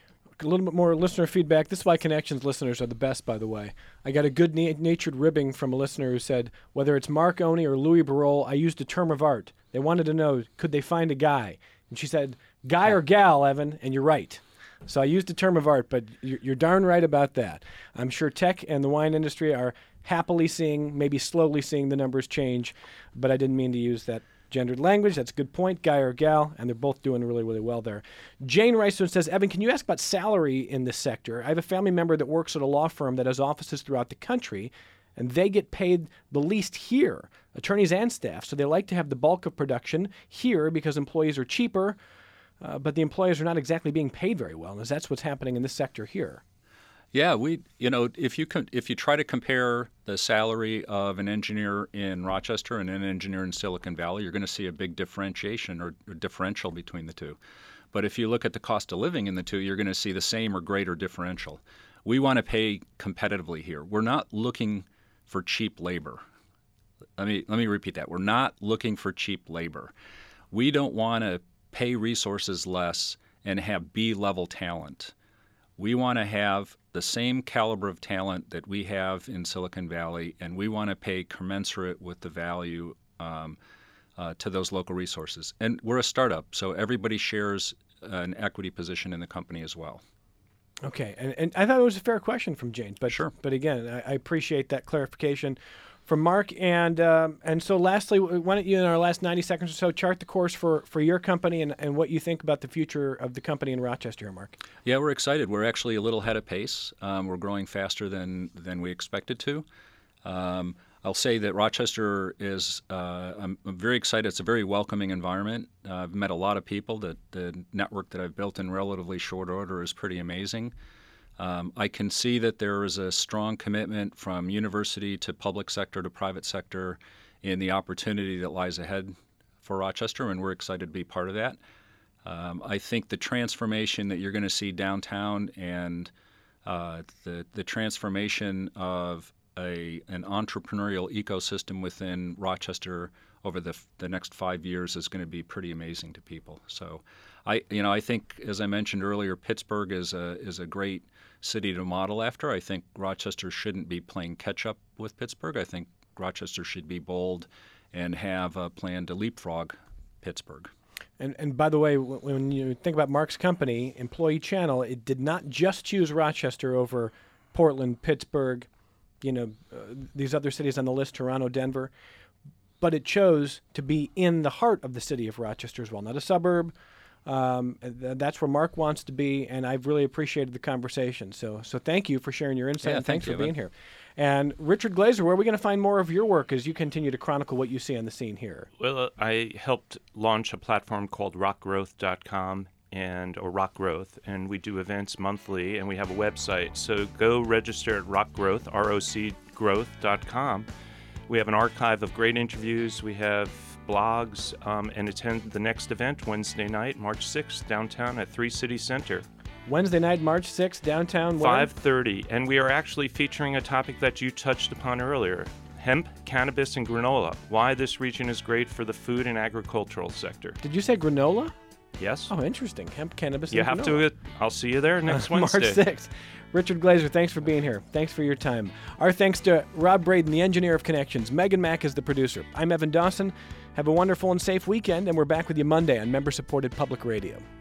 A little bit more listener feedback. This is why Connections listeners are the best, by the way. I got a good-natured ribbing from a listener who said, whether it's Mark Oney or Louis Barol, I used a term of art. They wanted to know, could they find a guy? And she said, guy or gal, Evan, and you're right. So I used a term of art, but you're, you're darn right about that. I'm sure tech and the wine industry are happily seeing, maybe slowly seeing the numbers change, but I didn't mean to use that gendered language. That's a good point, guy or gal, and they're both doing really, really well there. Jane Rice says, Evan, can you ask about salary in this sector? I have a family member that works at a law firm that has offices throughout the country, and they get paid the least here, attorneys and staff, so they like to have the bulk of production here because employees are cheaper. Uh, but the employers are not exactly being paid very well, and that's what's happening in this sector here. Yeah, we, you know, if you com- if you try to compare the salary of an engineer in Rochester and an engineer in Silicon Valley, you're going to see a big differentiation or, or differential between the two. But if you look at the cost of living in the two, you're going to see the same or greater differential. We want to pay competitively here. We're not looking for cheap labor. Let me let me repeat that. We're not looking for cheap labor. We don't want to pay resources less and have B-level talent. We want to have the same caliber of talent that we have in Silicon Valley, and we want to pay commensurate with the value um, uh, to those local resources. And we're a startup, so everybody shares an equity position in the company as well. Okay, and, and I thought it was a fair question from James, but Sure. but again, I, I appreciate that clarification from Mark. And um, and so lastly, why don't you, in our last ninety seconds or so, chart the course for, for your company and, and what you think about the future of the company in Rochester here, Mark? Yeah, we're excited. We're actually a little ahead of pace. Um, we're growing faster than, than we expected to. Um, I'll say that Rochester is, uh, I'm, I'm very excited. It's a very welcoming environment. Uh, I've met a lot of people. That the network that I've built in relatively short order is pretty amazing. Um, I can see that there is a strong commitment from university to public sector to private sector in the opportunity that lies ahead for Rochester, and we're excited to be part of that. Um, I think the transformation that you're going to see downtown and uh, the the transformation of A, an entrepreneurial ecosystem within Rochester over the the next five years is going to be pretty amazing to people. So, I you know I think, as I mentioned earlier, Pittsburgh is a is a great city to model after. I think Rochester shouldn't be playing catch up with Pittsburgh. I think Rochester should be bold and have a plan to leapfrog Pittsburgh. And and by the way, w- when you think about Mark's company, Employee Channel, it did not just choose Rochester over Portland, Pittsburgh, you know, uh, these other cities on the list, Toronto, Denver, but it chose to be in the heart of the city of Rochester as well, not a suburb. Um, th- that's where Mark wants to be, and I've really appreciated the conversation. So so thank you for sharing your insight, Yeah, and thank thanks you, for being Evan. here. And Richard Glazer, where are we going to find more of your work as you continue to chronicle what you see on the scene here? Well, uh, I helped launch a platform called rock growth dot com and or Rock Growth, and we do events monthly, and we have a website. So go register at Rock Growth, R O C growth dot com. We have an archive of great interviews. We have blogs, um, and attend the next event Wednesday night, March sixth, downtown at Three City Center. Wednesday night, March sixth, downtown. where? five thirty, and we are actually featuring a topic that you touched upon earlier: hemp, cannabis, and granola. Why this region is great for the food and agricultural sector. Did you say granola? Yes? Oh, interesting. Hemp, cannabis, You and have granola. to. I'll see you there next March Wednesday. sixth. Richard Glazer, thanks for being here. Thanks for your time. Our thanks to Rob Braden, the engineer of Connections. Megan Mack is the producer. I'm Evan Dawson. Have a wonderful and safe weekend, and we're back with you Monday on member-supported Public Radio.